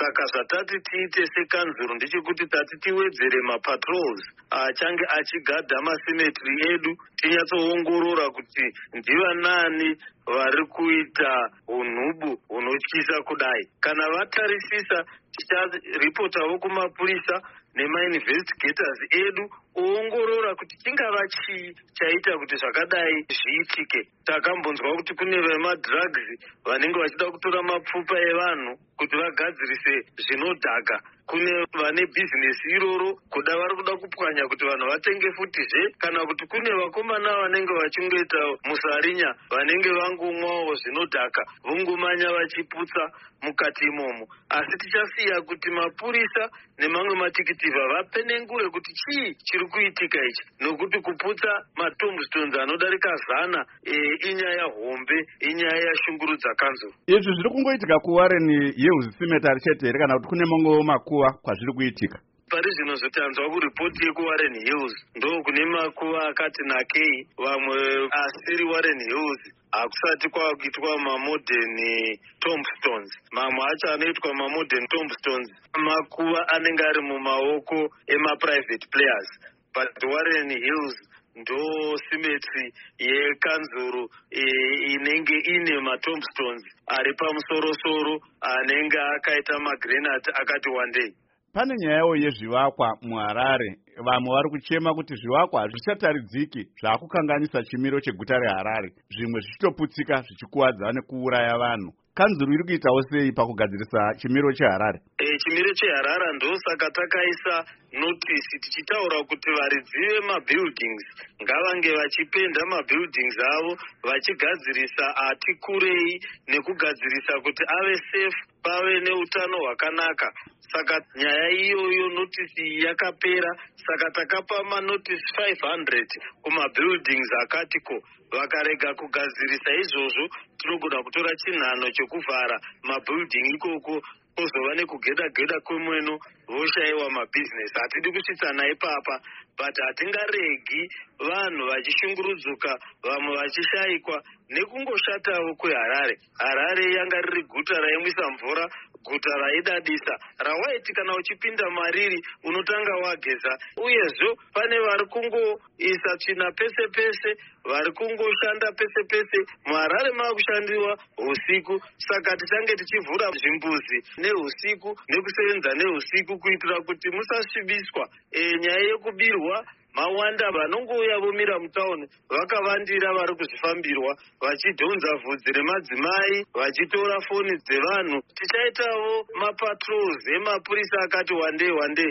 Saka zvatati tiite sekanzuro ndechekuti tati tiwedzere mapatrols achange achigadha macemetery edu, tinyatsoongorora kuti ndivanani vari kuita unhubu hunotyisa kudai. Kana vatarisisa ticharipotawo kumapurisa nemainvestigators edu oongorora kuti chingava chii chaita kuti zvakadai zviitike. Takambonzwa kuti kune vemadrugs vanenge vachida kutora mapfupa evanhu kuti vagadzirise zvinodhaka. Kune vane bhizinesi iroro kuda vari kuda kupwanya kuti vanhu vatenge futizve, kana kuti kune vakomana vanenge vachingoita musarinya vanenge vangomwawo zvinodhaka vongomanya vachiputsa mukati imomo. Asi tichasiya kuti mapurisa nemamwe matikitivha vapenengure kuti chii chiri kuitika ichi, nokuti kuputsa matombstones anodarika 100 inyaya hombe, inyaya yashungurudza kanzuro. Izvi zviri kungoitika kuWarren Hills Cemetery chete here kana kuti kune mamwewo makuva kwazviri kuitika? Pari zvino zotanzwa kuripoti yekuWarren Hills ndo kune makuva akati nakei, vamwe asiri Warren Hills hakusati kwakuitwa mamodern tombstones. Mamwe acho anoitwa mamodern tombstones makuva anenge ari mumaoko emaprivate players, but Warren Hills ndo cemetery yekanzuro inenge ine matombstones ari pamusorosoro anenge akaita magranite akati wandei. Pane nyayawo yezvivakwa muHarare. Vamwe vari kuchema kuti zvivakwa hazvichataridziki zvaakukanganisa chimiro cheguta reHarare, zvimwe zvichitoputsika zvichikuwadza nekuuraya vanhu. Kanzuro iri kuitawo sei pakugadzirisa chimiro cheHarare? Chimiro cheHarare ndosaka takaisa notisi tichitaura kuti varidzi vemabuildings ngavange vachipenda mabuildings avo vachigadzirisa ati kurei nekugadzirisa kuti ave safe, pave neutano hwakanaka. Saka nyaya iyoyo notisi yakapera, saka takapa manotisi 500 kumabuildings akatiko. Vakarega kugadzirisa izvozvo tinogona kutora chinhano chekuvhara mabuilding ikoko, pozova nekugeda-geda kwemweno voshayiwa mabhizinesi. Hatidi kusvitsana ipapa, but hatingaregi vanhu vachishungurudzuka, vamwe vachishayikwa nekungoshatawo kweHarare. Harare yanga riri guta raimwisa mvura, guta raidadisa, rawaiti kana uchipinda mariri unotanga wageza. Uyezvo pane vari kungoisa tsvina pese pese, vari kungoshanda pese pese. muHarare maakushandiwa usiku, saka tichange tichivhura zvimbuzi neusiku nekusevenza neusiku kuitira kuti musasvibiswa. Nyaya yekubirwa mawanda, vanongouya vomira mutauni vakavandira vari kuzvifambirwa vachidhonza vhudzi remadzimai, vachitora foni dzevanhu. Tichaitawo mapatrols emapurisa akati wandei wandei.